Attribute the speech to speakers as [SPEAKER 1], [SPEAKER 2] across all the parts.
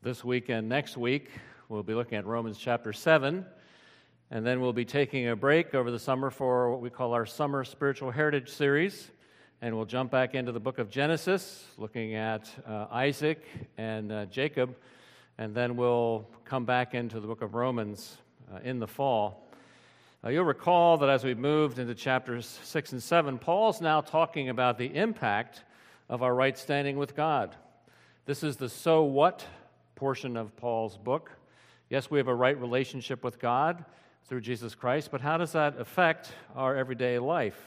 [SPEAKER 1] This week and next week, we'll be looking at Romans chapter 7, and then we'll be taking a break over the summer for what we call our Summer Spiritual Heritage Series, and we'll jump back into the book of Genesis, looking at Isaac and Jacob, and then we'll come back into the book of Romans in the fall. You'll recall that as we moved into chapters 6 and 7, Paul's now talking about the impact of our right standing with God. This is the so what portion of Paul's book. Yes, we have a right relationship with God through Jesus Christ, but how does that affect our everyday life?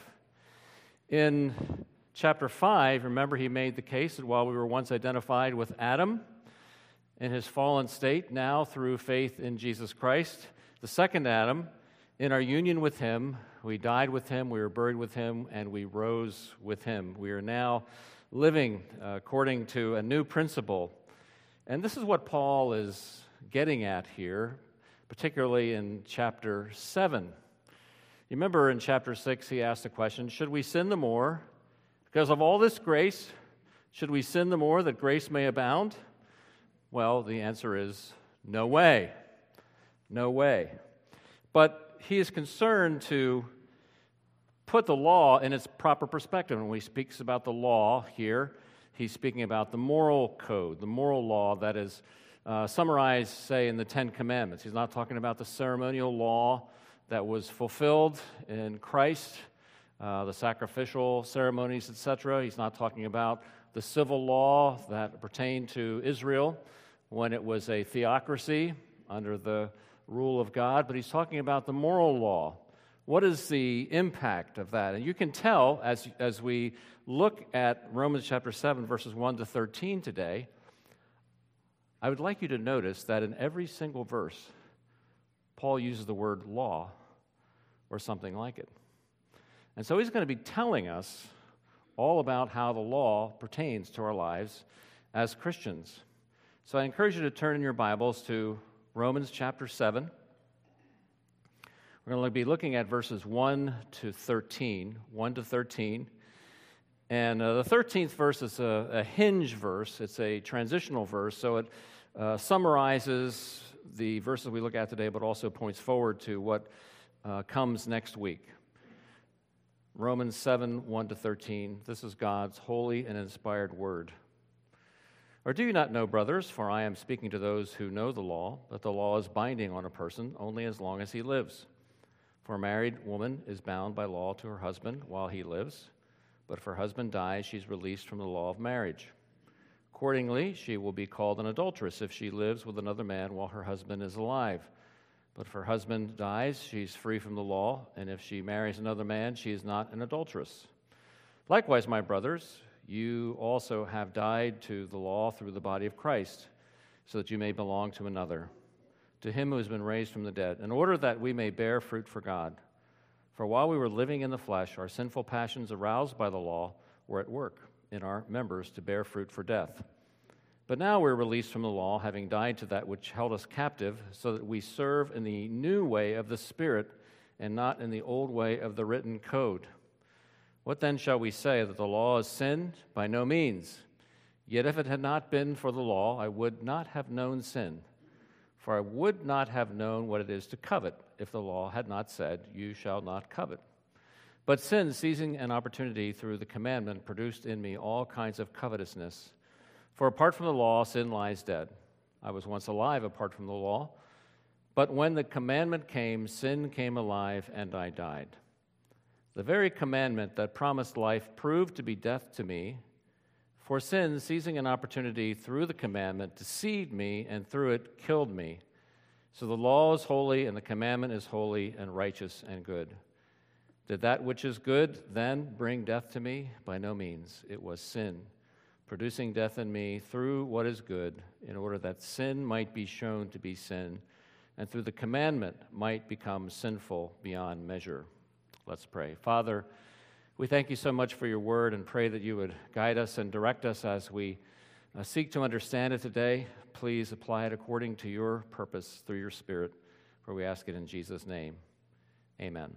[SPEAKER 1] In chapter 5, remember he made the case that while we were once identified with Adam in his fallen state, now through faith in Jesus Christ, the second Adam, in our union with him, we died with him, we were buried with him, and we rose with him. We are now living according to a new principle. And this is what Paul is getting at here, particularly in chapter 7. You remember in chapter 6, he asked the question, should we sin the more? Because of all this grace, should we sin the more that grace may abound? Well, the answer is no way. No way. But he is concerned to put the law in its proper perspective. When he speaks about the law here, he's speaking about the moral code, the moral law that is summarized, say, in the Ten Commandments. He's not talking about the ceremonial law that was fulfilled in Christ, the sacrificial ceremonies, etc. He's not talking about the civil law that pertained to Israel when it was a theocracy under the rule of God, but he's talking about the moral law. What is the impact of that? And you can tell as we look at Romans chapter 7, verses 1 to 13 today, I would like you to notice that in every single verse, Paul uses the word law or something like it. And so he's going to be telling us all about how the law pertains to our lives as Christians. So I encourage you to turn in your Bibles to Romans chapter 7. We're going to be looking at verses 1 to 13. And the 13th verse is a hinge verse. It's a transitional verse, so it summarizes the verses we look at today, but also points forward to what comes next week. Romans 7, 1 to 13. This is God's holy and inspired word. Or do you not know, brothers, for I am speaking to those who know the law, that the law is binding on a person only as long as he lives. For a married woman is bound by law to her husband while he lives, but if her husband dies, she's released from the law of marriage. Accordingly, she will be called an adulteress if she lives with another man while her husband is alive. But if her husband dies, she's free from the law, and if she marries another man, she is not an adulteress. Likewise, my brothers, you also have died to the law through the body of Christ, so that you may belong to another, to him who has been raised from the dead, in order that we may bear fruit for God. For while we were living in the flesh, our sinful passions aroused by the law were at work in our members to bear fruit for death. But now we're released from the law, having died to that which held us captive, so that we serve in the new way of the Spirit and not in the old way of the written code. What then shall we say, that the law is sin? By no means. Yet if it had not been for the law, I would not have known sin. For I would not have known what it is to covet if the law had not said, you shall not covet. But sin, seizing an opportunity through the commandment, produced in me all kinds of covetousness. For apart from the law, sin lies dead. I was once alive apart from the law. But when the commandment came, sin came alive, and I died. The very commandment that promised life proved to be death to me. For sin, seizing an opportunity through the commandment, deceived me, and through it killed me. So the law is holy, and the commandment is holy and righteous and good. Did that which is good then bring death to me? By no means. It was sin, producing death in me through what is good, in order that sin might be shown to be sin, and through the commandment might become sinful beyond measure. Let's pray. Father, we thank you so much for your word and pray that you would guide us and direct us as we seek to understand it today. Please apply it according to your purpose through your Spirit, for we ask it in Jesus' name. Amen.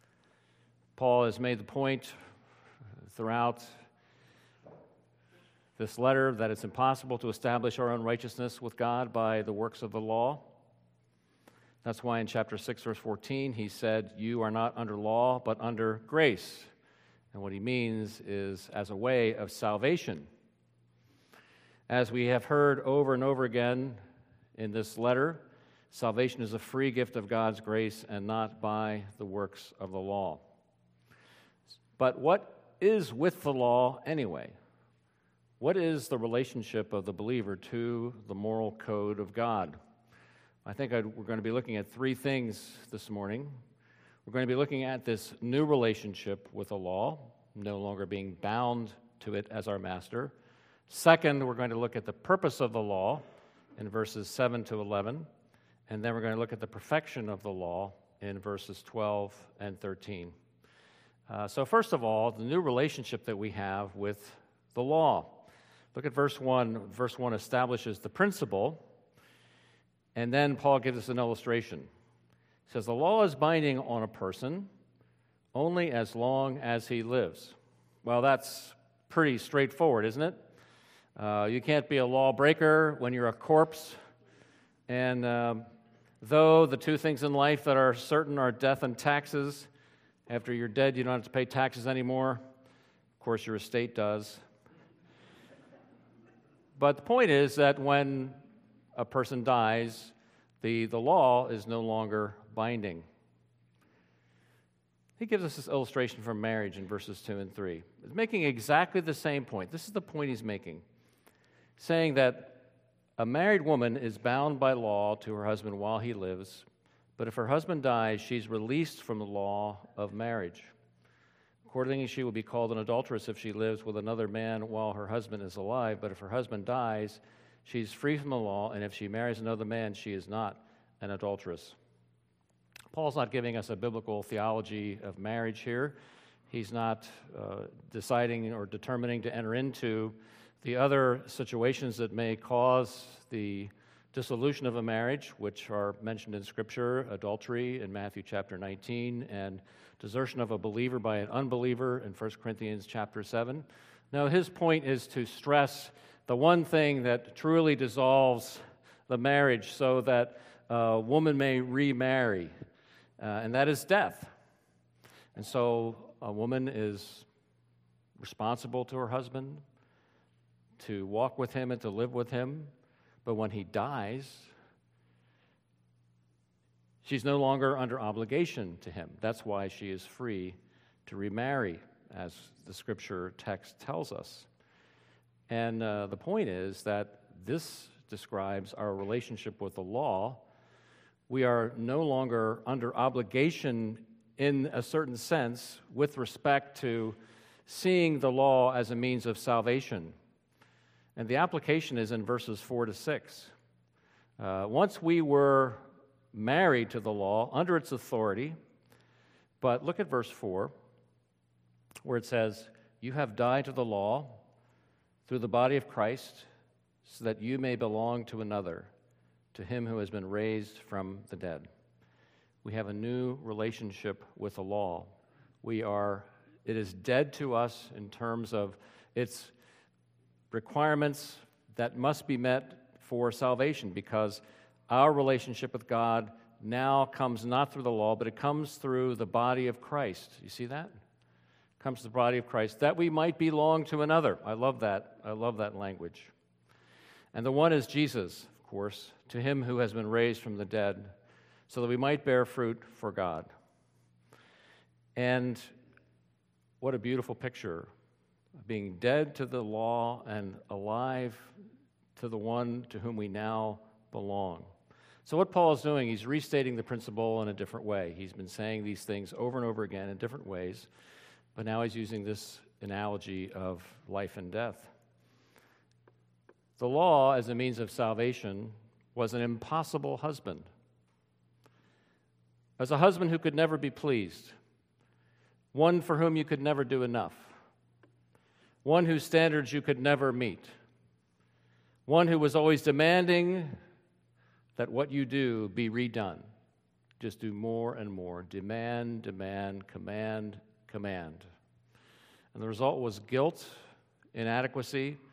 [SPEAKER 1] Paul has made the point throughout this letter that it's impossible to establish our own righteousness with God by the works of the law. That's why in chapter 6, verse 14, he said, "You are not under law, but under grace." And what he means is as a way of salvation. As we have heard over and over again in this letter, salvation is a free gift of God's grace and not by the works of the law. But what is with the law anyway? What is the relationship of the believer to the moral code of God? I think we're going to be looking at three things this morning. We're going to be looking at this new relationship with the law, no longer being bound to it as our master. Second, we're going to look at the purpose of the law in verses 7 to 11. And then we're going to look at the perfection of the law in verses 12 and 13. So first of all, the new relationship that we have with the law. Look at verse 1. Verse 1 establishes the principle, and then Paul gives us an illustration. He says, the law is binding on a person only as long as he lives. Well, that's pretty straightforward, isn't it? You can't be a lawbreaker when you're a corpse. And though the two things in life that are certain are death and taxes, after you're dead, you don't have to pay taxes anymore. Of course, your estate does. But the point is that when a person dies, the law is no longer binding. He gives us this illustration from marriage in verses 2 and 3. He's making exactly the same point. This is the point he's making, saying that a married woman is bound by law to her husband while he lives, but if her husband dies, she's released from the law of marriage. Accordingly, she will be called an adulteress if she lives with another man while her husband is alive, but if her husband dies, she's free from the law, and if she marries another man, she is not an adulteress. Paul's not giving us a biblical theology of marriage here. He's not deciding or determining to enter into the other situations that may cause the dissolution of a marriage, which are mentioned in Scripture, adultery in Matthew chapter 19, and desertion of a believer by an unbeliever in 1 Corinthians chapter 7. No, his point is to stress the one thing that truly dissolves the marriage so that a woman may remarry, and that is death. And so a woman is responsible to her husband, to walk with him and to live with him, but when he dies, she's no longer under obligation to him. That's why she is free to remarry, as the Scripture text tells us. And the point is that this describes our relationship with the law. We are no longer under obligation in a certain sense with respect to seeing the law as a means of salvation. And the application is in verses 4 to 6. Once we were married to the law under its authority, but look at verse 4, where it says, "You have died to the law through the body of Christ, so that you may belong to another, to him who has been raised from the dead." We have a new relationship with the law. It is dead to us in terms of its requirements that must be met for salvation, because our relationship with God now comes not through the law, but it comes through the body of Christ. You see that? It comes to the body of Christ, that we might belong to another. I love that. I love that language. And the one is Jesus, of course, to him who has been raised from the dead, so that we might bear fruit for God. And what a beautiful picture, being dead to the law and alive to the one to whom we now belong. So what Paul is doing, he's restating the principle in a different way. He's been saying these things over and over again in different ways, but now he's using this analogy of life and death. The law, as a means of salvation, was an impossible husband. As a husband who could never be pleased, one for whom you could never do enough, one whose standards you could never meet, one who was always demanding that what you do be redone. Just do more and more. Demand, demand, command, command. And the result was guilt, inadequacy,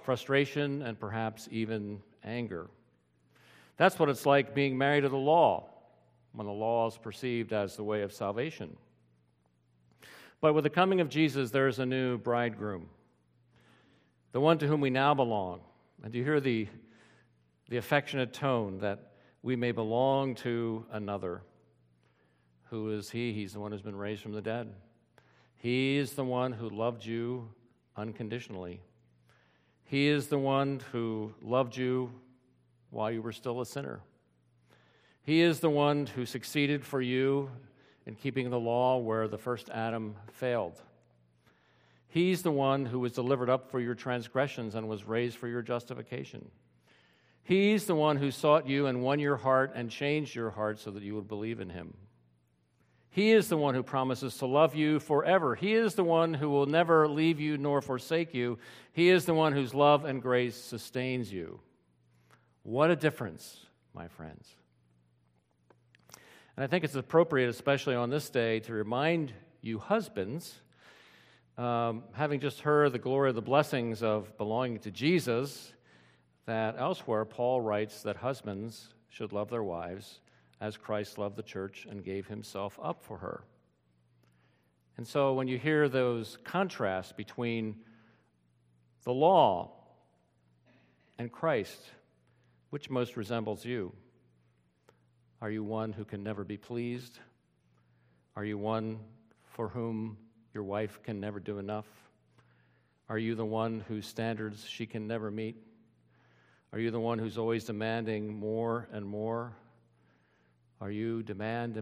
[SPEAKER 1] frustration, and perhaps even anger. That's what it's like being married to the law, when the law is perceived as the way of salvation. But with the coming of Jesus, there is a new bridegroom, the one to whom we now belong. And do you hear the affectionate tone that we may belong to another? Who is he? He's the one who's been raised from the dead. He is the one who loved you unconditionally. He is the one who loved you while you were still a sinner. He is the one who succeeded for you in keeping the law where the first Adam failed. He's the one who was delivered up for your transgressions and was raised for your justification. He's the one who sought you and won your heart and changed your heart so that you would believe in him. He is the one who promises to love you forever. He is the one who will never leave you nor forsake you. He is the one whose love and grace sustains you. What a difference, my friends. And I think it's appropriate, especially on this day, to remind you husbands, having just heard the glory of the blessings of belonging to Jesus, that elsewhere Paul writes that husbands should love their wives as Christ loved the church and gave himself up for her. And so when you hear those contrasts between the law and Christ, which most resembles you? Are you one who can never be pleased? Are you one for whom your wife can never do enough? Are you the one whose standards she can never meet? Are you the one who's always demanding more and more? Are you demand?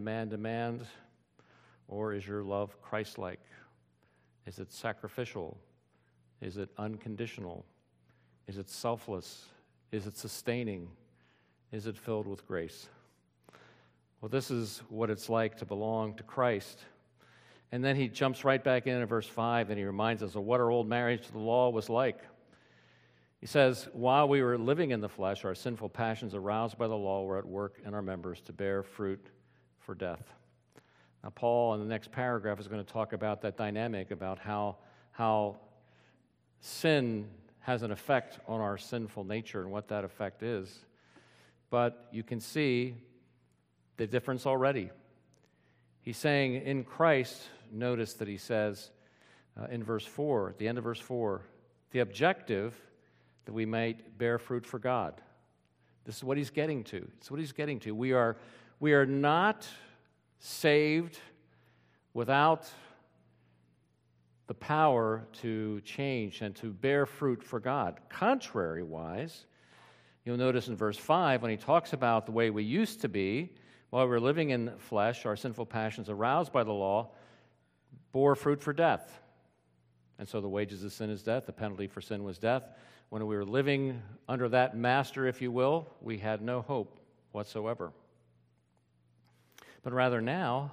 [SPEAKER 1] Or is your love Christ-like? Is it sacrificial? Is it unconditional? Is it selfless? Is it sustaining? Is it filled with grace? Well, this is what it's like to belong to Christ. And then he jumps right back in verse 5, and he reminds us of what our old marriage to the law was like. He says, while we were living in the flesh, our sinful passions aroused by the law were at work in our members to bear fruit for death. Now, Paul, in the next paragraph, is going to talk about that dynamic, about how sin has an effect on our sinful nature and what that effect is. But you can see the difference already. He's saying in Christ, notice that he says in verse 4, at the end of verse 4, the objective that we might bear fruit for God. This is what he's getting to. It's what he's getting to. We are not saved without the power to change and to bear fruit for God. Contrary-wise, you'll notice in verse 5, when he talks about the way we used to be, while we were living in flesh, our sinful passions aroused by the law bore fruit for death. And so the wages of sin is death. The penalty for sin was death. When we were living under that master, if you will, we had no hope whatsoever. But rather now,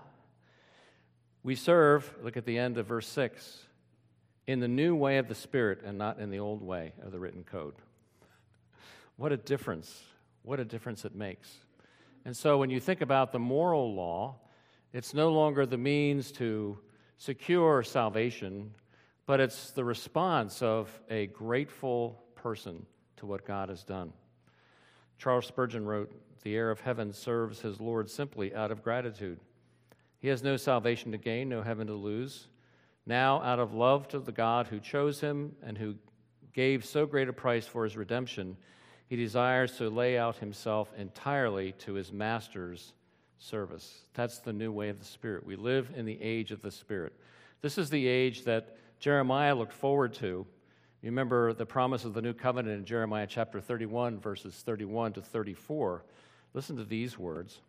[SPEAKER 1] we serve, look at the end of verse 6, in the new way of the Spirit and not in the old way of the written code. What a difference. What a difference it makes. And so when you think about the moral law, it's no longer the means to secure salvation, but it's the response of a grateful person to what God has done. Charles Spurgeon wrote, "The heir of heaven serves his Lord simply out of gratitude. He has no salvation to gain, no heaven to lose. Now, out of love to the God who chose him and who gave so great a price for his redemption, he desires to lay out himself entirely to his master's service." That's the new way of the Spirit. We live in the age of the Spirit. This is the age that Jeremiah looked forward to. You remember the promise of the new covenant in Jeremiah chapter 31, verses 31 to 34. Listen to these words,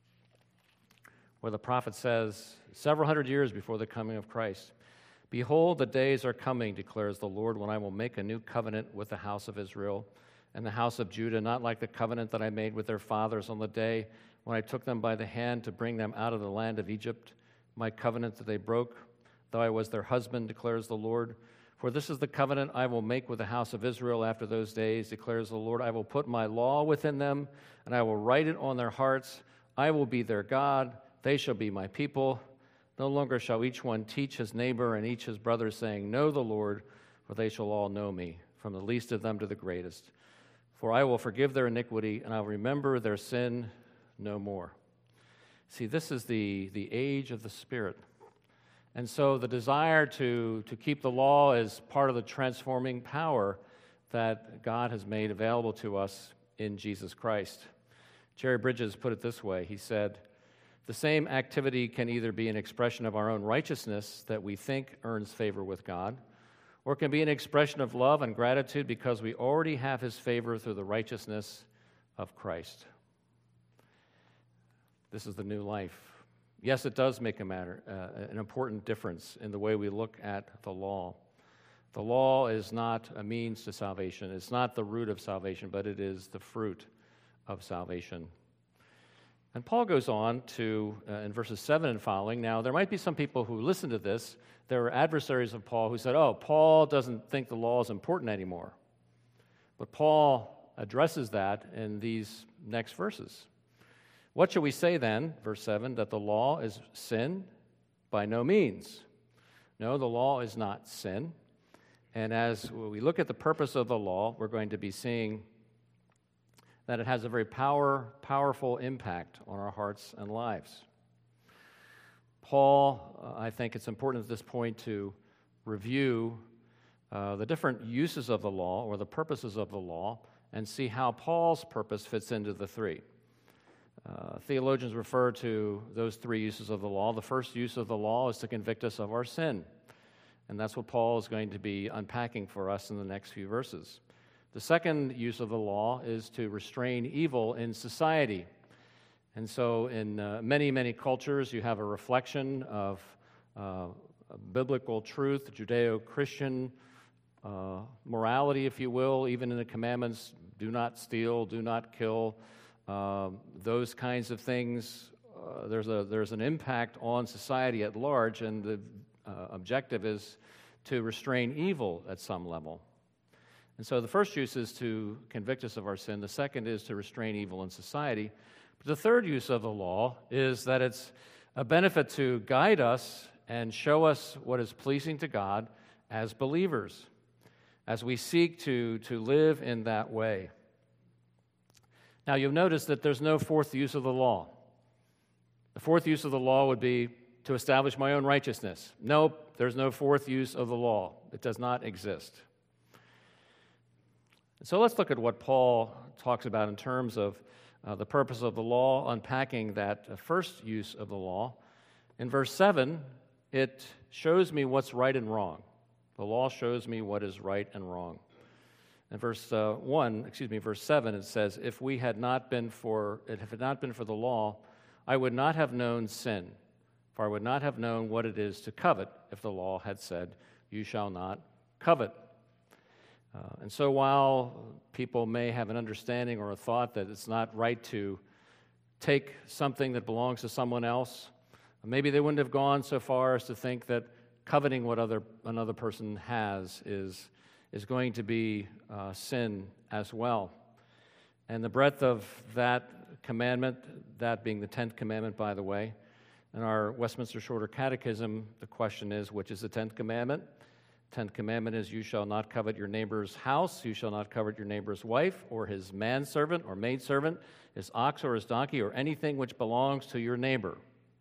[SPEAKER 1] where the prophet says, several hundred years before the coming of Christ, "Behold, the days are coming, declares the Lord, when I will make a new covenant with the house of Israel and the house of Judah, not like the covenant that I made with their fathers on the day when I took them by the hand to bring them out of the land of Egypt, my covenant that they broke, though I was their husband, declares the Lord. For this is the covenant I will make with the house of Israel after those days, declares the Lord. I will put my law within them, and I will write it on their hearts. I will be their God. They shall be my people. No longer shall each one teach his neighbor and each his brother, saying, Know the Lord, for they shall all know me, from the least of them to the greatest. For I will forgive their iniquity, and I will remember their sin no more. See, this is the age of the Spirit. And so the desire to keep the law is part of the transforming power that God has made available to us in Jesus Christ. Jerry Bridges put it this way. He said, "The same activity can either be an expression of our own righteousness that we think earns favor with God, or it can be an expression of love and gratitude because we already have His favor through the righteousness of Christ." This is the new life. Yes, it does make an important difference in the way we look at the law. The law is not a means to salvation. It's not the root of salvation, but it is the fruit of salvation. And Paul goes on to, in verses 7 and following, now there might be some people who listen to this. There are adversaries of Paul who said, oh, Paul doesn't think the law is important anymore. But Paul addresses that in these next verses. What shall we say then, verse 7, that the law is sin? By no means. No, the law is not sin. And as we look at the purpose of the law, we're going to be seeing that it has a very powerful impact on our hearts and lives. Paul, I think it's important at this point to review the different uses of the law or the purposes of the law and see how Paul's purpose fits into the three. Theologians refer to those three uses of the law. The first use of the law is to convict us of our sin. And that's what Paul is going to be unpacking for us in the next few verses. The second use of the law is to restrain evil in society. And so in many cultures, you have a reflection of biblical truth, Judeo-Christian morality, if you will, even in the commandments, do not steal, do not kill, those kinds of things. There's an impact on society at large, and the objective is to restrain evil at some level. And so the first use is to convict us of our sin. The second is to restrain evil in society. But the third use of the law is that it's a benefit to guide us and show us what is pleasing to God as believers, as we seek to live in that way. Now, you'll notice that there's no fourth use of the law. The fourth use of the law would be to establish my own righteousness. Nope, there's no fourth use of the law. It does not exist. So let's look at what Paul talks about in terms of the purpose of the law, unpacking that first use of the law. In verse 7, it shows me what's right and wrong. The law shows me what is right and wrong. In verse 7, it says, if it had not been for the law, I would not have known sin, for I would not have known what it is to covet if the law had said, you shall not covet. And so while people may have an understanding or a thought that it's not right to take something that belongs to someone else, maybe they wouldn't have gone so far as to think that coveting what another person has is going to be sin as well. And the breadth of that commandment, that being the 10th commandment, by the way, in our Westminster Shorter Catechism, the question is, which is the 10th commandment? 10th commandment is, you shall not covet your neighbor's house, you shall not covet your neighbor's wife, or his manservant or maidservant, his ox or his donkey, or anything which belongs to your neighbor.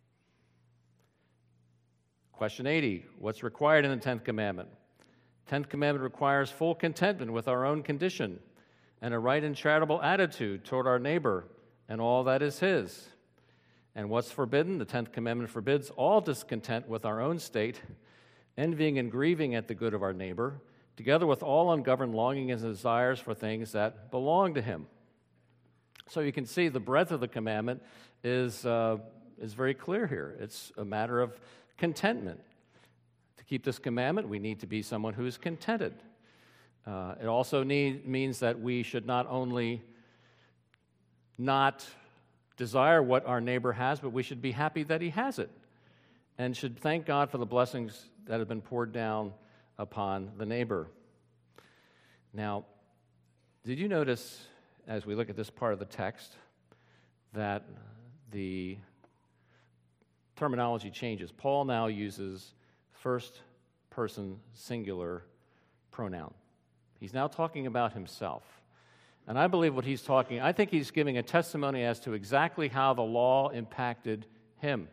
[SPEAKER 1] Question 80, what's required in the 10th commandment? 10th commandment requires full contentment with our own condition and a right and charitable attitude toward our neighbor and all that is his. And what's forbidden? The 10th commandment forbids all discontent with our own state, envying and grieving at the good of our neighbor, together with all ungoverned longing and desires for things that belong to him. So you can see the breadth of the commandment is very clear here. It's a matter of contentment. To keep this commandment, we need to be someone who is contented. It also means that we should not only not desire what our neighbor has, but we should be happy that he has it, and should thank God for the blessings that have been poured down upon the neighbor. Now, did you notice, as we look at this part of the text, that the terminology changes? Paul now uses first person singular pronoun. He's now talking about himself. And I believe I think he's giving a testimony as to exactly how the law impacted him.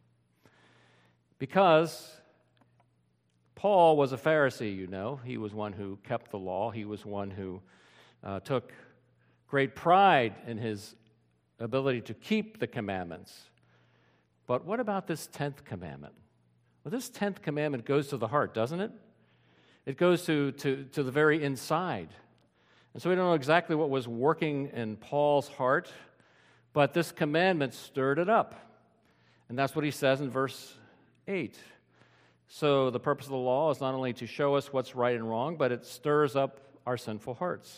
[SPEAKER 1] Because Paul was a Pharisee, you know. He was one who kept the law. He was one who took great pride in his ability to keep the commandments. But what about this 10th commandment? Well, this 10th commandment goes to the heart, doesn't it? It goes to the very inside. And so we don't know exactly what was working in Paul's heart, but this commandment stirred it up. And that's what he says in verse 8. So the purpose of the law is not only to show us what's right and wrong, but it stirs up our sinful hearts.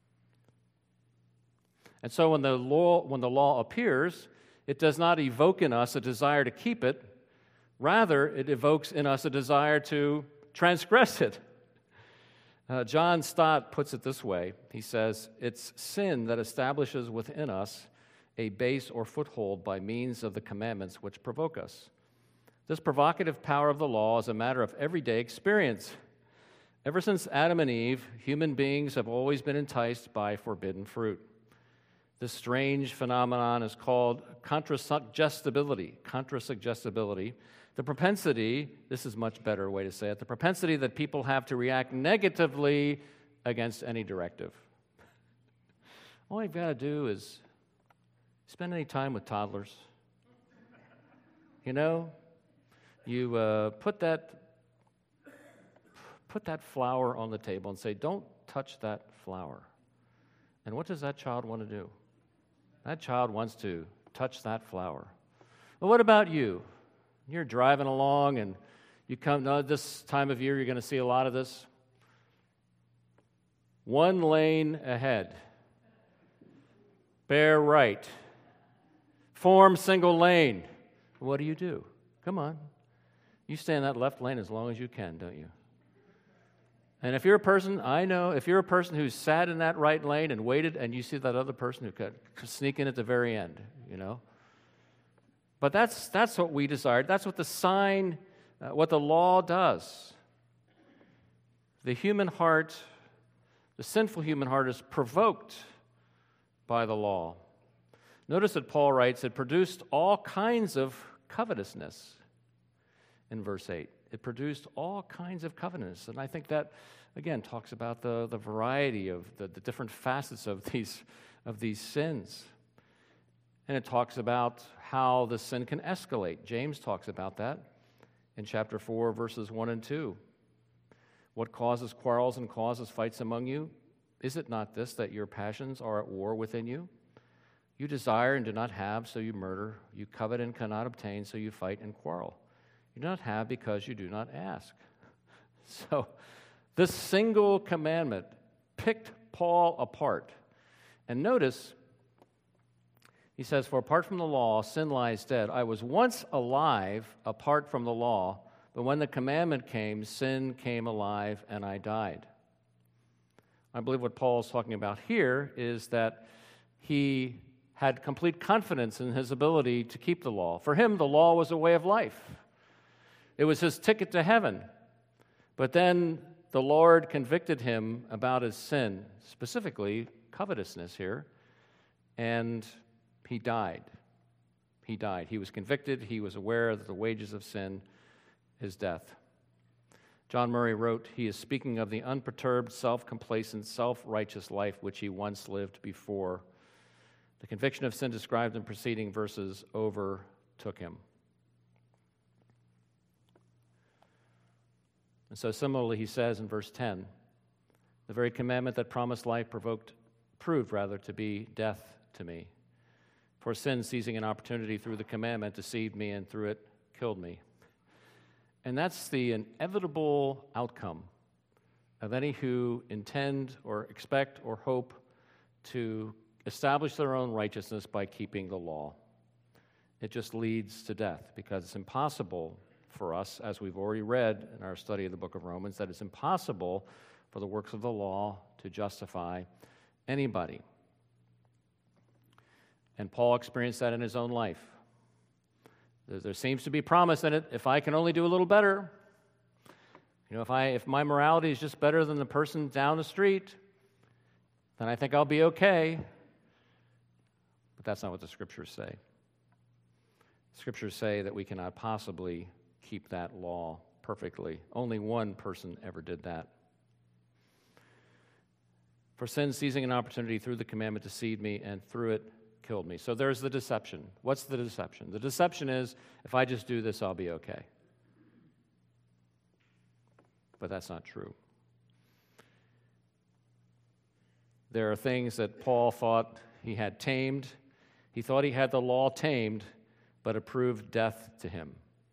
[SPEAKER 1] And so when the law appears, it does not evoke in us a desire to keep it. Rather, it evokes in us a desire to transgress it. John Stott puts it this way. He says, "It's sin that establishes within us a base or foothold by means of the commandments which provoke us. This provocative power of the law is a matter of everyday experience. Ever since Adam and Eve, human beings have always been enticed by forbidden fruit. This strange phenomenon is called contrasuggestibility. The propensity, this is a much better way to say it, the propensity that people have to react negatively against any directive. All you've got to do is spend any time with toddlers. You know, you put that flower on the table and say, "Don't touch that flower." And what does that child want to do? That child wants to touch that flower. Well, what about you? You're driving along and you come, this time of year you're going to see a lot of this. One lane ahead. Bear right. Form single lane. What do? Come on. You stay in that left lane as long as you can, don't you? And if you're a person, I know, if you're a person who's sat in that right lane and waited and you see that other person who could sneak in at the very end, you know. But that's what we desired. That's what what the law does. The human heart, the sinful human heart is provoked by the law. Notice that Paul writes, it produced all kinds of covetousness in verse 8. It produced all kinds of covetousness. And I think that, again, talks about the variety of the different facets of these sins. And it talks about how the sin can escalate. James talks about that in chapter 4, verses 1 and 2. What causes quarrels and causes fights among you? Is it not this, that your passions are at war within you? You desire and do not have, so you murder. You covet and cannot obtain, so you fight and quarrel. You do not have because you do not ask. So this single commandment picked Paul apart. And notice, he says, for apart from the law, sin lies dead. I was once alive apart from the law, but when the commandment came, sin came alive and I died. I believe what Paul is talking about here is that he had complete confidence in his ability to keep the law. For him, the law was a way of life. It was his ticket to heaven. But then the Lord convicted him about his sin, specifically covetousness here, and he died. He died. He was convicted. He was aware that the wages of sin is death. John Murray wrote, he is speaking of the unperturbed, self-complacent, self-righteous life which he once lived before. The conviction of sin described in preceding verses overtook him. And so similarly, he says in verse 10, the very commandment that promised life proved to be death to me. For sin, seizing an opportunity through the commandment, deceived me, and through it killed me. And that's the inevitable outcome of any who intend or expect or hope to establish their own righteousness by keeping the law. It just leads to death, because it's impossible for us, as we've already read in our study of the book of Romans, that it's impossible for the works of the law to justify anybody. And Paul experienced that in his own life. There seems to be promise in it. If I can only do a little better, If my morality is just better than the person down the street, then I think I'll be okay. But that's not what the Scriptures say. Scriptures say that we cannot possibly keep that law perfectly. Only one person ever did that. For sin, seizing an opportunity through the commandment, deceived me, and through it killed me. So there's the deception. What's the deception? The deception is, if I just do this, I'll be okay. But that's not true. There are things that Paul thought he had tamed. He thought he had the law tamed, but it proved death to him.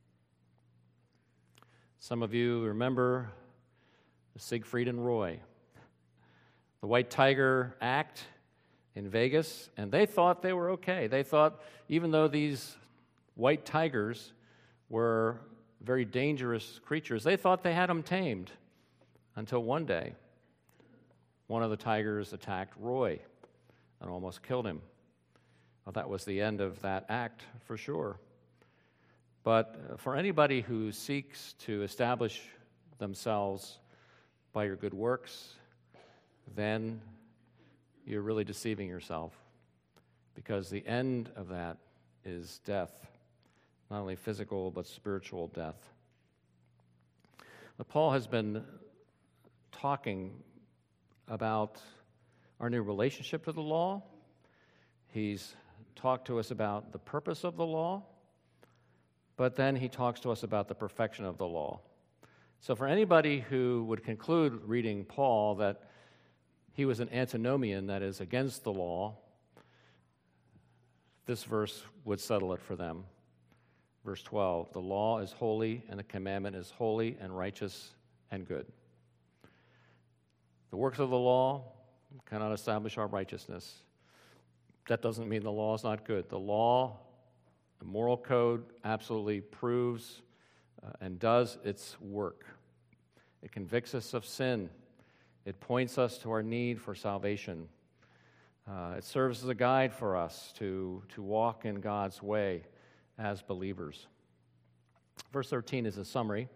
[SPEAKER 1] Some of you remember Siegfried and Roy, the White Tiger Act in Vegas, and they thought they were okay. They thought, even though these white tigers were very dangerous creatures, they thought they had them tamed, until one day, one of the tigers attacked Roy and almost killed him. Well, that was the end of that act, for sure. But for anybody who seeks to establish themselves by your good works, then you're really deceiving yourself, because the end of that is death, not only physical but spiritual death. But Paul has been talking about our new relationship to the law. He's talked to us about the purpose of the law, but then he talks to us about the perfection of the law. So for anybody who would conclude reading Paul that he was an antinomian, that is, against the law, this verse would settle it for them. Verse 12, the law is holy, and the commandment is holy and righteous and good. The works of the law cannot establish our righteousness. That doesn't mean the law is not good. The law, the moral code, absolutely proves and does its work. It convicts us of sin. It points us to our need for salvation. It serves as a guide for us to walk in God's way as believers. Verse 13 is a summary.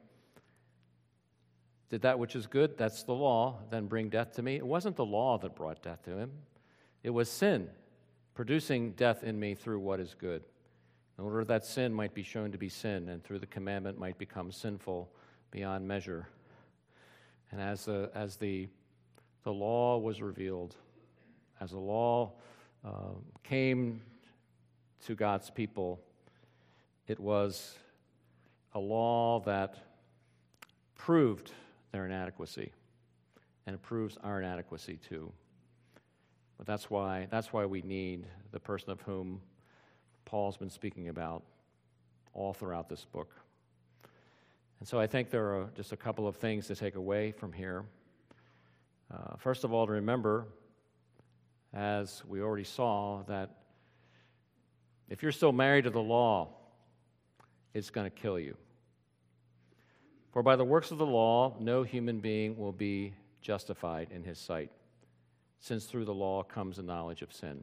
[SPEAKER 1] Did that which is good, that's the law, then bring death to me? It wasn't the law that brought death to him. It was sin, producing death in me through what is good, in order that sin might be shown to be sin, and through the commandment might become sinful beyond measure. And as the law was revealed, as the law came to God's people, it was a law that proved their inadequacy, and it proves our inadequacy too. But that's why we need the person of whom Paul's been speaking about all throughout this book. And so I think there are just a couple of things to take away from here. First of all, to remember, as we already saw, that if you're still married to the law, it's going to kill you. For by the works of the law, no human being will be justified in his sight, since through the law comes the knowledge of sin.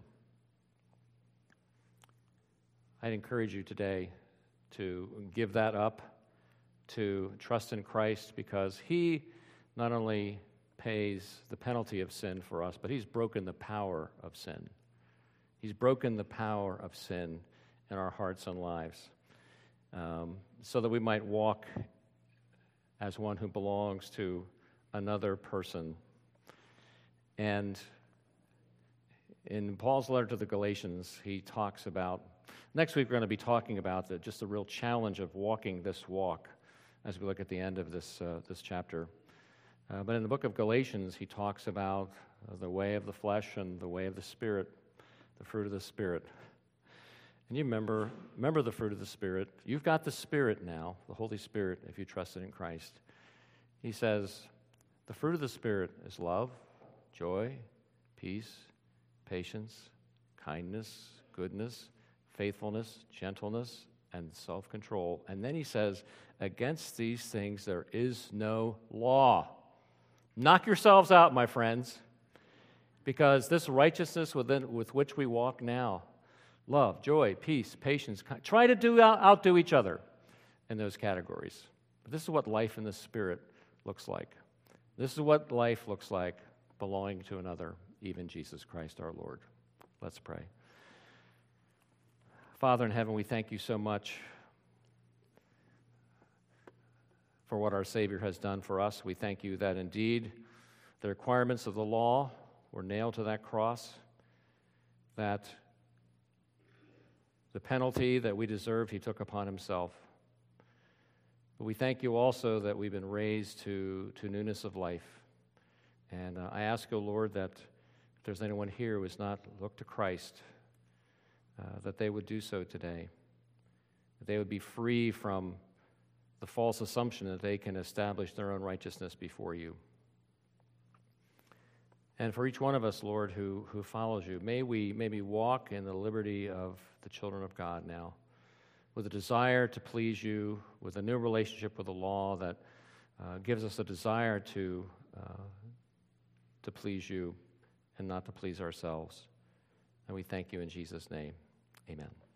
[SPEAKER 1] I'd encourage you today to give that up, to trust in Christ, because he not only pays the penalty of sin for us, but he's broken the power of sin. He's broken the power of sin in our hearts and lives, so that we might walk as one who belongs to another person. And in Paul's letter to the Galatians, he talks about, next week we're going to be talking about just the real challenge of walking this walk as we look at the end of this chapter. But in the book of Galatians, he talks about the way of the flesh and the way of the Spirit, the fruit of the Spirit. And you remember the fruit of the Spirit. You've got the Spirit now, the Holy Spirit, if you trusted in Christ. He says, the fruit of the Spirit is love, joy, peace, patience, kindness, goodness, faithfulness, gentleness, and self-control. And then he says, against these things there is no law. Knock yourselves out, my friends, because this righteousness with which we walk now, love, joy, peace, patience, try to outdo each other in those categories. But this is what life in the Spirit looks like. This is what life looks like, belonging to another, even Jesus Christ our Lord. Let's pray. Father in heaven, we thank you so much for what our Savior has done for us. We thank you that indeed the requirements of the law were nailed to that cross, that the penalty that we deserved, he took upon himself. But we thank you also that we've been raised to newness of life. And I ask, O Lord, that if there's anyone here who has not looked to Christ, that they would do so today. That they would be free from the false assumption that they can establish their own righteousness before you. And for each one of us, Lord, who follows you, may we walk in the liberty of the children of God now, with a desire to please you, with a new relationship with the law that gives us a desire to please you and not to please ourselves. And we thank you in Jesus' name. Amen.